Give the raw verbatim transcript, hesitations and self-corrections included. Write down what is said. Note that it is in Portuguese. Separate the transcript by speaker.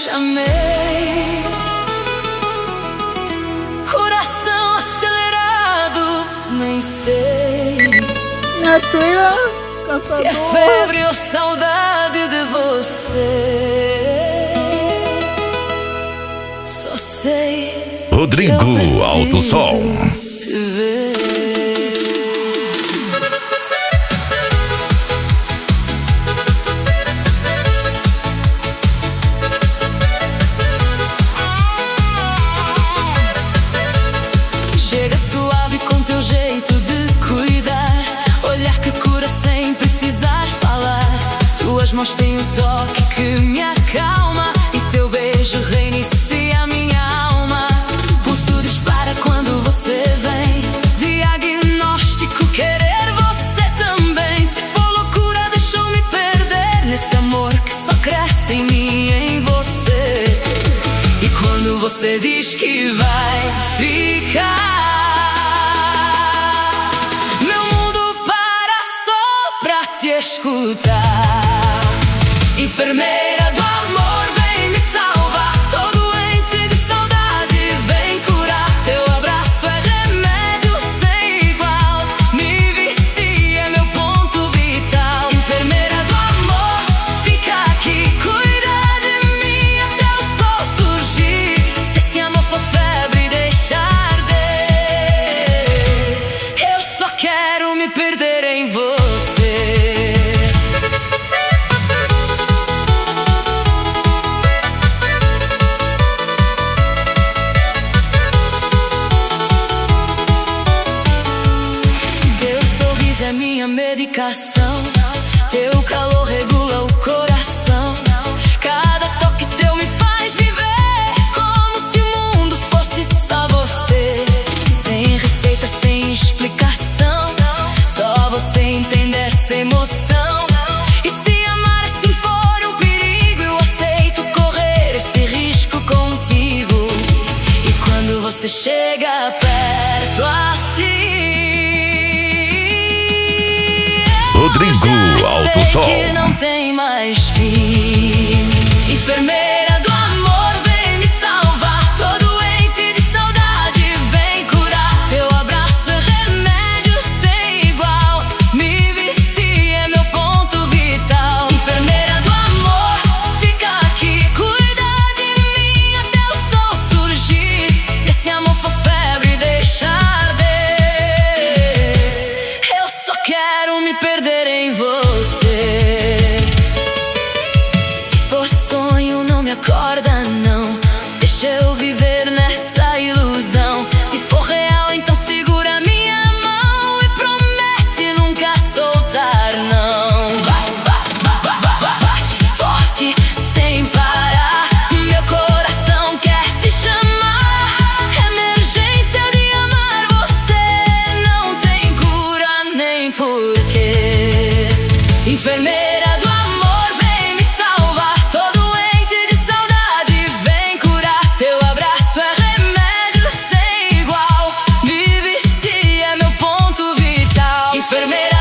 Speaker 1: chamei. Coração acelerado, nem sei se é febre ou saudade de você. Só sei
Speaker 2: Rodrigo Alto Som.
Speaker 1: te ver. Chega suave com teu jeito de cuidar, olhar que cura sem precisar falar. Tuas mãos têm o toque que me acalma e teu beijo reinicia a minha alma. Pulso dispara quando você vem, diagnóstico querer você também. Se for loucura deixou-me perder nesse amor que só cresce em mim e em você. E quando você diz que vai ficar, te escutar. Enfermeira do amor, vem me salvar. Tô doente de saudade, vem curar. Teu abraço é remédio sem igual, me vicia, é meu ponto vital. Enfermeira do amor, fica aqui, cuida de mim até o sol surgir. Se esse amor for febre, deixa arder. Eu só quero me perder em você. É minha medicação, teu calor regula o coração. Cada toque teu me faz viver como se o mundo fosse só você. Sem receita, sem explicação, só você entende essa emoção. E se amar assim for um perigo, eu aceito correr esse risco contigo. E quando você chega perto assim,
Speaker 2: Rodrigo Alto Som.
Speaker 1: que não tem mais fim. Enfermeira do amor, vem me salvar. Tô doente de saudade, vem curar. Teu abraço é remédio sem igual, me vicia, é meu ponto vital. Enfermeira do amor, fica aqui, cuida de mim até o sol surgir. Se esse amor for febre, deixa arder. Eu só quero me perder em você. Se for sonho, não me acorda não, deixa eu viver nessa ilusão. Se for real, então segura minha mão e promete nunca soltar não. Vai, vai, vai, vai, vai, bate forte sem parar, meu coração quer te chamar. Emergência de amar você, não tem cura nem porquê. Enfermeira do amor, vem me salvar. Tô doente de saudade, vem curar. Teu abraço é remédio sem igual, me vicia, é meu ponto vital. Enfermeira